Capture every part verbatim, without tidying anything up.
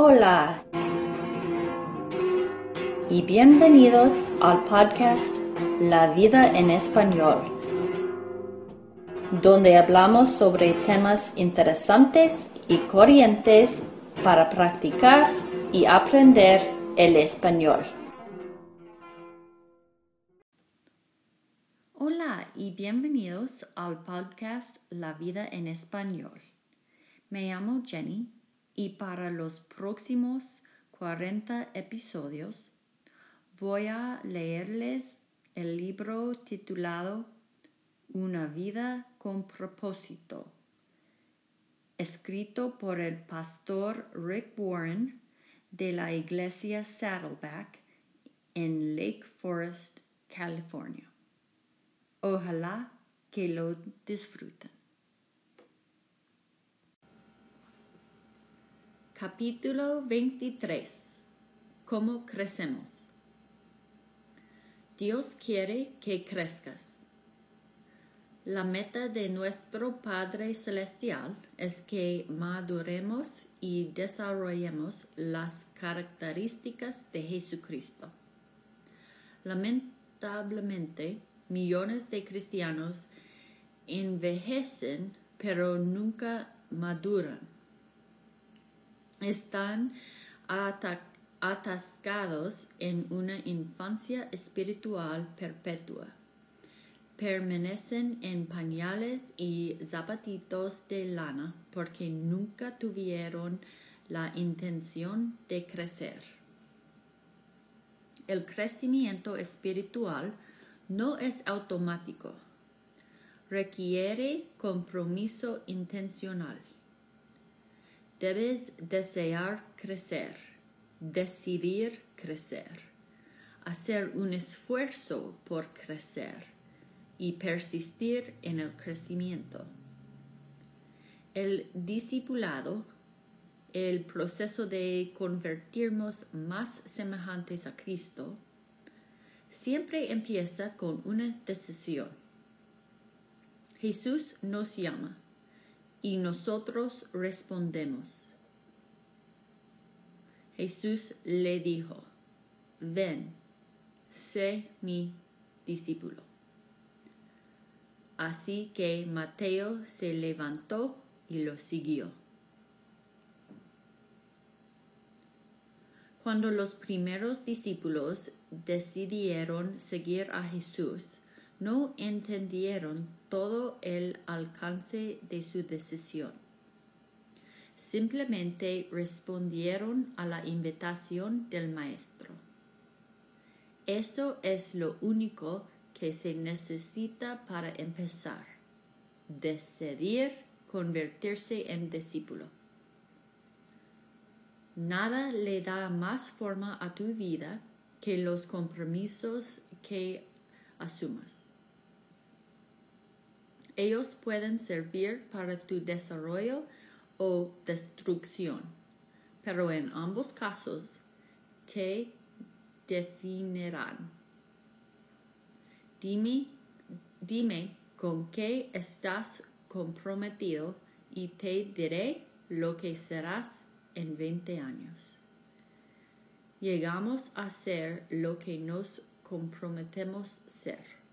Hola y bienvenidos al podcast La Vida en Español, donde hablamos sobre temas interesantes y corrientes para practicar y aprender el español. Hola y bienvenidos al podcast La Vida en Español. Me llamo Jenny y para los próximos cuarenta episodios voy a leerles el libro titulado Una vida con propósito, escrito por el pastor Rick Warren de la iglesia Saddleback en Lake Forest, California. Ojalá que lo disfruten. Capítulo veintitrés. ¿Cómo crecemos? Dios quiere que crezcas. La meta de nuestro Padre Celestial es que maduremos y desarrollemos las características de Jesucristo. Lamentablemente, millones de cristianos envejecen pero nunca maduran. Están atascados en una infancia espiritual perpetua. Permanecen en pañales y zapatitos de lana porque nunca tuvieron la intención de crecer. El crecimiento espiritual no es automático. Requiere compromiso intencional. Debes desear crecer, decidir crecer, hacer un esfuerzo por crecer y persistir en el crecimiento. El discipulado, el proceso de convertirnos más semejantes a Cristo, siempre empieza con una decisión. Jesús nos llama y nosotros respondemos. Jesús le dijo, ven, sé mi discípulo. Así que Mateo se levantó y lo siguió. Cuando los primeros discípulos decidieron seguir a Jesús, no entendieron todo el alcance de su decisión. Simplemente respondieron a la invitación del Maestro. Eso es lo único que se necesita para empezar. Decidir convertirse en discípulo. Nada le da más forma a tu vida que los compromisos que asumas. Ellos pueden servir para tu desarrollo o destrucción, pero en ambos casos te definirán. Dime, dime con qué estás comprometido y te diré lo que serás en veinte años. Llegamos a ser lo que nos comprometemos a ser.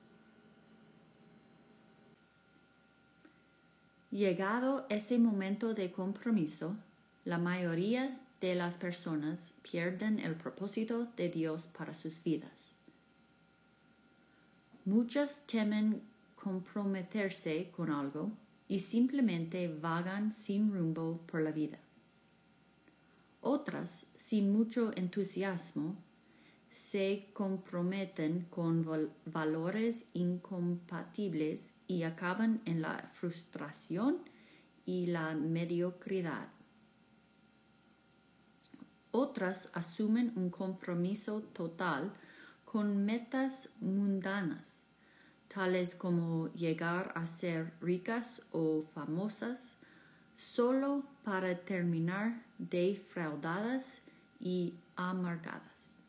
Llegado ese momento de compromiso, la mayoría de las personas pierden el propósito de Dios para sus vidas. Muchas temen comprometerse con algo y simplemente vagan sin rumbo por la vida. Otras, sin mucho entusiasmo, se comprometen con val- valores incompatibles y acaban en la frustración y la mediocridad. Otras asumen un compromiso total con metas mundanas, tales como llegar a ser ricas o famosas, solo para terminar defraudadas y amargadas.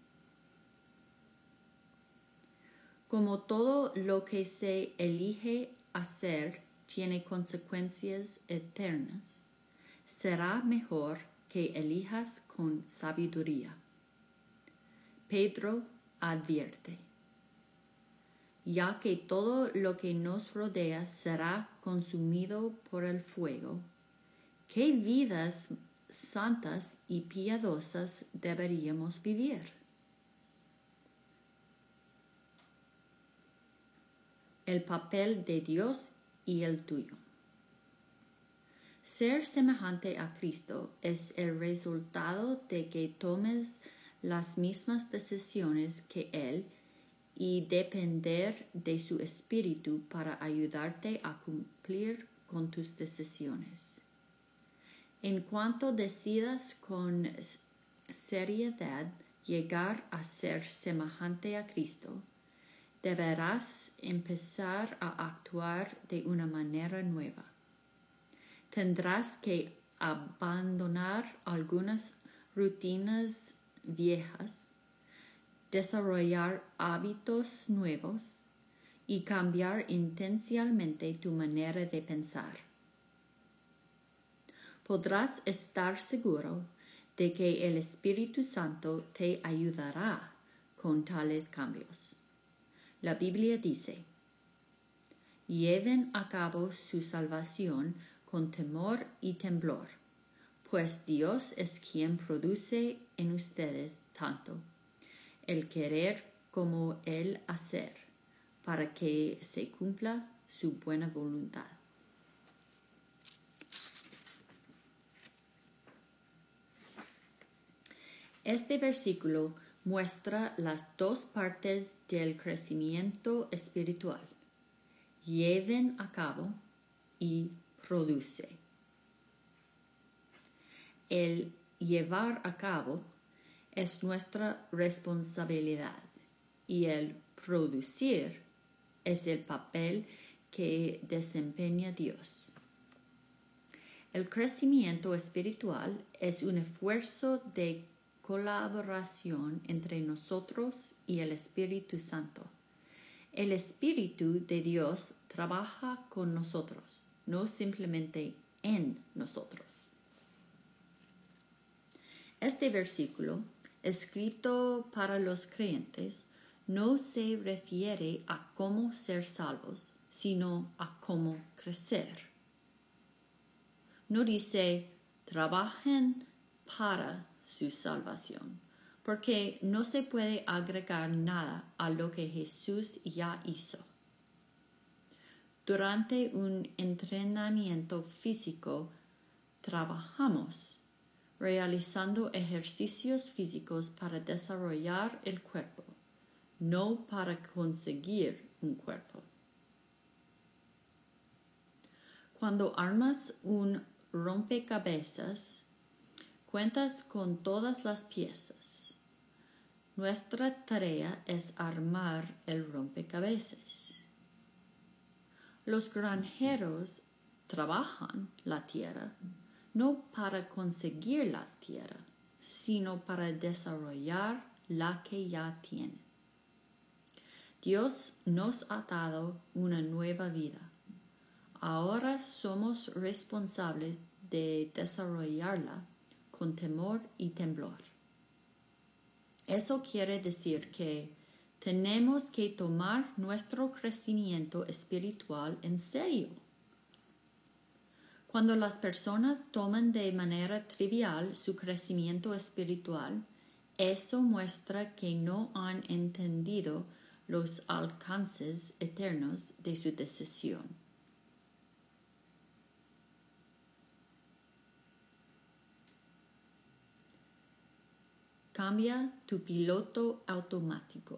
Como todo lo que se elige hacer tiene consecuencias eternas, será mejor que elijas con sabiduría. Pedro advierte, ya que todo lo que nos rodea será consumido por el fuego, ¿qué vidas santas y piadosas deberíamos vivir? El papel de Dios y el tuyo. Ser semejante a Cristo es el resultado de que tomes las mismas decisiones que Él y depender de su espíritu para ayudarte a cumplir con tus decisiones. En cuanto decidas con seriedad llegar a ser semejante a Cristo, deberás empezar a actuar de una manera nueva. Tendrás que abandonar algunas rutinas viejas, desarrollar hábitos nuevos y cambiar intencionalmente tu manera de pensar. Podrás estar seguro de que el Espíritu Santo te ayudará con tales cambios. La Biblia dice, lleven a cabo su salvación con temor y temblor, pues Dios es quien produce en ustedes tanto el querer como el hacer, para que se cumpla su buena voluntad. Este versículo muestra las dos partes del crecimiento espiritual. Lleven a cabo y produce. El llevar a cabo es nuestra responsabilidad y el producir es el papel que desempeña Dios. El crecimiento espiritual es un esfuerzo de colaboración entre nosotros y el Espíritu Santo. El Espíritu de Dios trabaja con nosotros, no simplemente en nosotros. Este versículo, escrito para los creyentes, no se refiere a cómo ser salvos, sino a cómo crecer. No dice, trabajen para su salvación, porque no se puede agregar nada a lo que Jesús ya hizo. Durante un entrenamiento físico, trabajamos realizando ejercicios físicos para desarrollar el cuerpo, no para conseguir un cuerpo. Cuando armas un rompecabezas, cuentas con todas las piezas. Nuestra tarea es armar el rompecabezas. Los granjeros trabajan la tierra no para conseguir la tierra, sino para desarrollar la que ya tienen. Dios nos ha dado una nueva vida. Ahora somos responsables de desarrollarla con temor y temblor. Eso quiere decir que tenemos que tomar nuestro crecimiento espiritual en serio. Cuando las personas toman de manera trivial su crecimiento espiritual, eso muestra que no han entendido los alcances eternos de su decisión. Cambia tu piloto automático.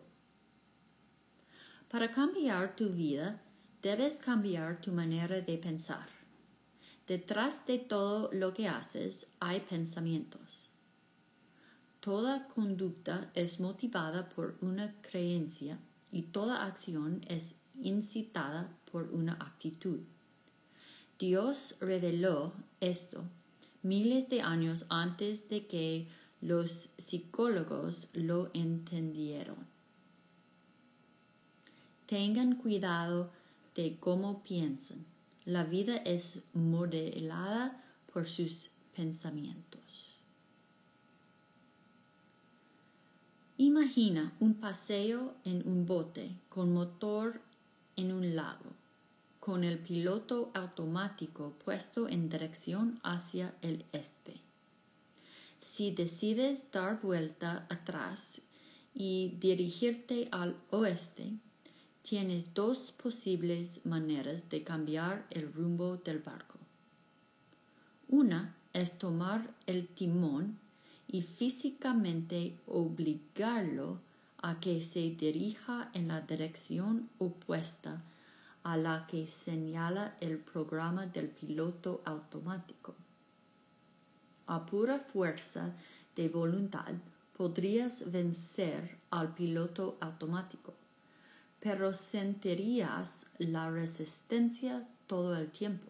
Para cambiar tu vida, debes cambiar tu manera de pensar. Detrás de todo lo que haces hay pensamientos. Toda conducta es motivada por una creencia y toda acción es incitada por una actitud. Dios reveló esto miles de años antes de que los psicólogos lo entendieron. Tengan cuidado de cómo piensan. La vida es modelada por sus pensamientos. Imagina un paseo en un bote con motor en un lago, con el piloto automático puesto en dirección hacia el este. Si decides dar vuelta atrás y dirigirte al oeste, tienes dos posibles maneras de cambiar el rumbo del barco. Una es tomar el timón y físicamente obligarlo a que se dirija en la dirección opuesta a la que señala el programa del piloto automático. A pura fuerza de voluntad podrías vencer al piloto automático, pero sentirías la resistencia todo el tiempo.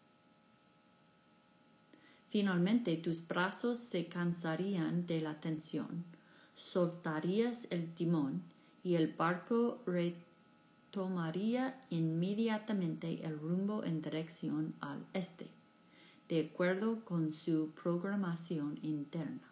Finalmente tus brazos se cansarían de la tensión, soltarías el timón y el barco retomaría inmediatamente el rumbo en dirección al este, de acuerdo con su programación interna.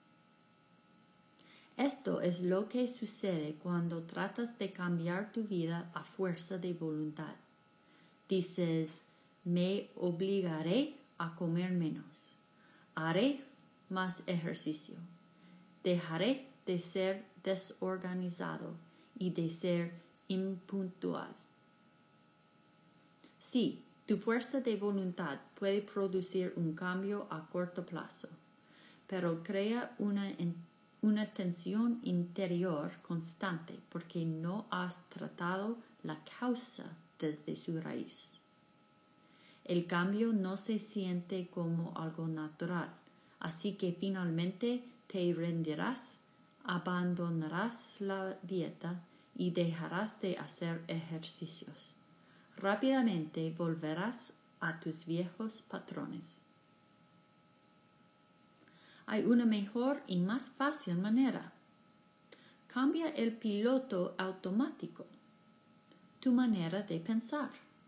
Esto es lo que sucede cuando tratas de cambiar tu vida a fuerza de voluntad. Dices, me obligaré a comer menos. Haré más ejercicio. Dejaré de ser desorganizado y de ser impuntual. Sí, tu fuerza de voluntad puede producir un cambio a corto plazo, pero crea una, una tensión interior constante porque no has tratado la causa desde su raíz. El cambio no se siente como algo natural, así que finalmente te rendirás, abandonarás la dieta y dejarás de hacer ejercicios. Rápidamente volverás a tus viejos patrones. Hay una mejor y más fácil manera. Cambia el piloto automático, tu manera de pensar.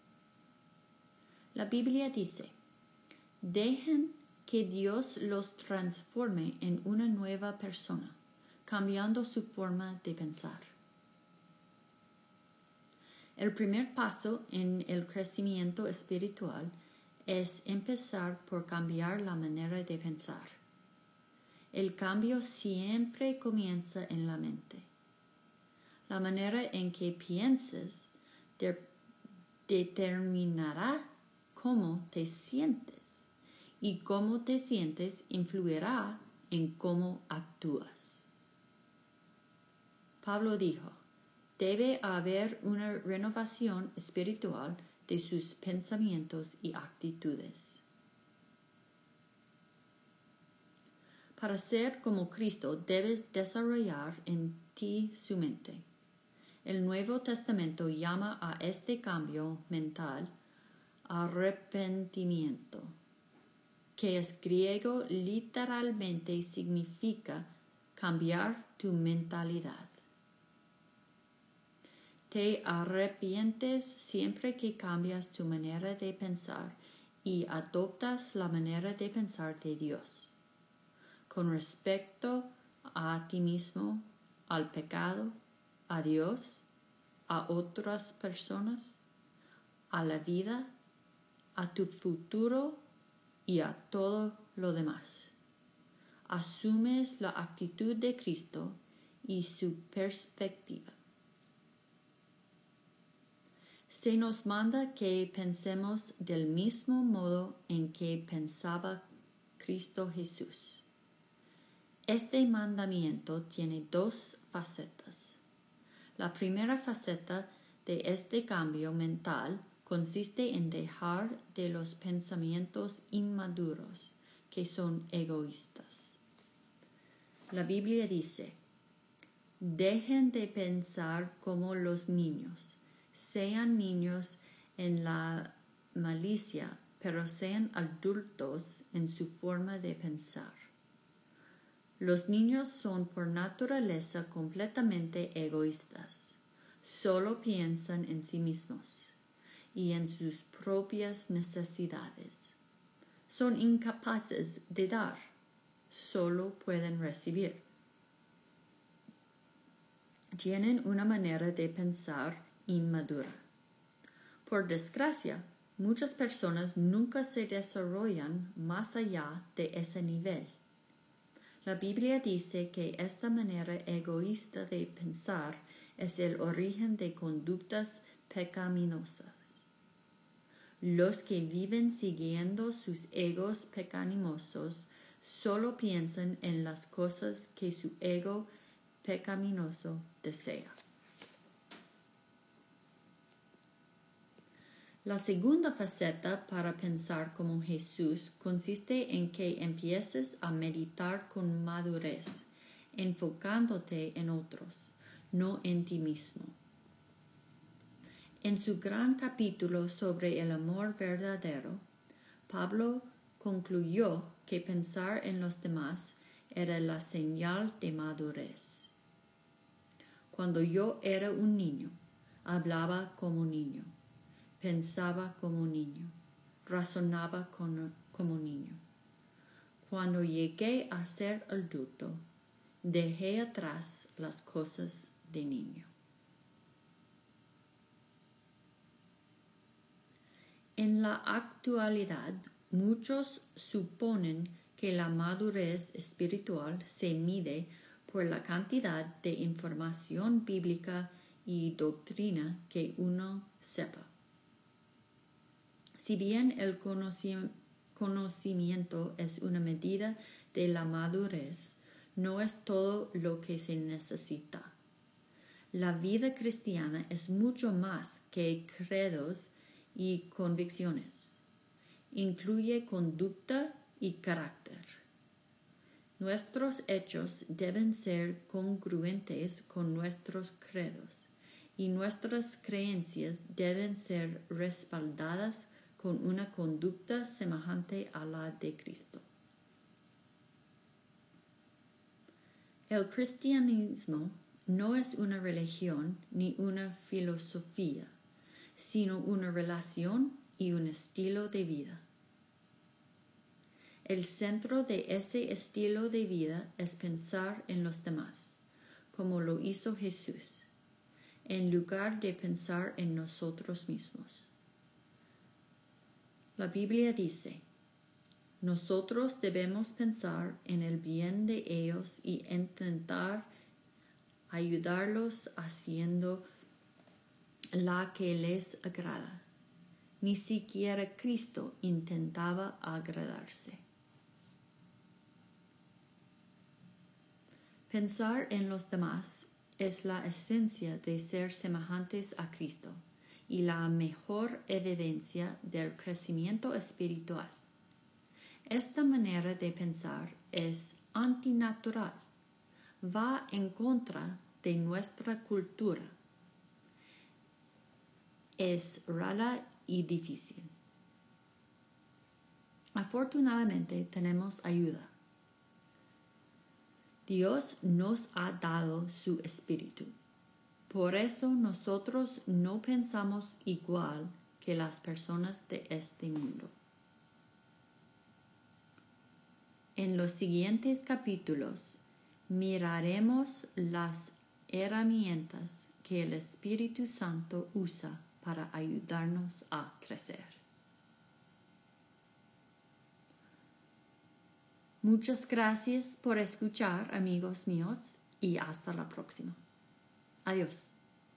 La Biblia dice, dejen que Dios los transforme en una nueva persona, cambiando su forma de pensar. El primer paso en el crecimiento espiritual es empezar por cambiar la manera de pensar. El cambio siempre comienza en la mente. La manera en que pienses de- determinará cómo te sientes y cómo te sientes influirá en cómo actúas. Pablo dijo, debe haber una renovación espiritual de sus pensamientos y actitudes. Para ser como Cristo debes desarrollar en ti su mente. El Nuevo Testamento llama a este cambio mental arrepentimiento, que es griego literalmente significa cambiar tu mentalidad. Te arrepientes siempre que cambias tu manera de pensar y adoptas la manera de pensar de Dios, con respecto a ti mismo, al pecado, a Dios, a otras personas, a la vida, a tu futuro y a todo lo demás. Asumes la actitud de Cristo y su perspectiva. Se nos manda que pensemos del mismo modo en que pensaba Cristo Jesús. Este mandamiento tiene dos facetas. La primera faceta de este cambio mental consiste en dejar de los pensamientos inmaduros, que son egoístas. La Biblia dice, dejen de pensar como los niños, sean niños en la malicia, pero sean adultos en su forma de pensar. Los niños son por naturaleza completamente egoístas, solo piensan en sí mismos y en sus propias necesidades. Son incapaces de dar, solo pueden recibir. tienen una manera de pensar inmadura. Por desgracia, muchas personas nunca se desarrollan más allá de ese nivel. La Biblia dice que esta manera egoísta de pensar es el origen de conductas pecaminosas. Los que viven siguiendo sus egos pecaminosos solo piensan en las cosas que su ego pecaminoso desea. La segunda faceta para pensar como Jesús consiste en que empieces a meditar con madurez, enfocándote en otros, no en ti mismo. En su gran capítulo sobre el amor verdadero, Pablo concluyó que pensar en los demás era la señal de madurez. Cuando yo era un niño, hablaba como niño, pensaba como niño, razonaba como, como niño. Cuando llegué a ser adulto, dejé atrás las cosas de niño. En la actualidad, muchos suponen que la madurez espiritual se mide por la cantidad de información bíblica y doctrina que uno sepa. Si bien el conocimiento es una medida de la madurez, no es todo lo que se necesita. La vida cristiana es mucho más que credos y convicciones. Incluye conducta y carácter. Nuestros hechos deben ser congruentes con nuestros credos y nuestras creencias deben ser respaldadas con una conducta semejante a la de Cristo. El cristianismo no es una religión ni una filosofía, sino una relación y un estilo de vida. El centro de ese estilo de vida es pensar en los demás, como lo hizo Jesús, en lugar de pensar en nosotros mismos. La Biblia dice, nosotros debemos pensar en el bien de ellos y intentar ayudarlos haciendo la que les agrada. Ni siquiera Cristo intentaba agradarse. Pensar en los demás es la esencia de ser semejantes a Cristo y la mejor evidencia del crecimiento espiritual. Esta manera de pensar es antinatural, va en contra de nuestra cultura. Es rara y difícil. Afortunadamente tenemos ayuda. Dios nos ha dado su espíritu. Por eso nosotros no pensamos igual que las personas de este mundo. En los siguientes capítulos miraremos las herramientas que el Espíritu Santo usa para ayudarnos a crecer. Muchas gracias por escuchar, amigos míos, y hasta la próxima. Adiós.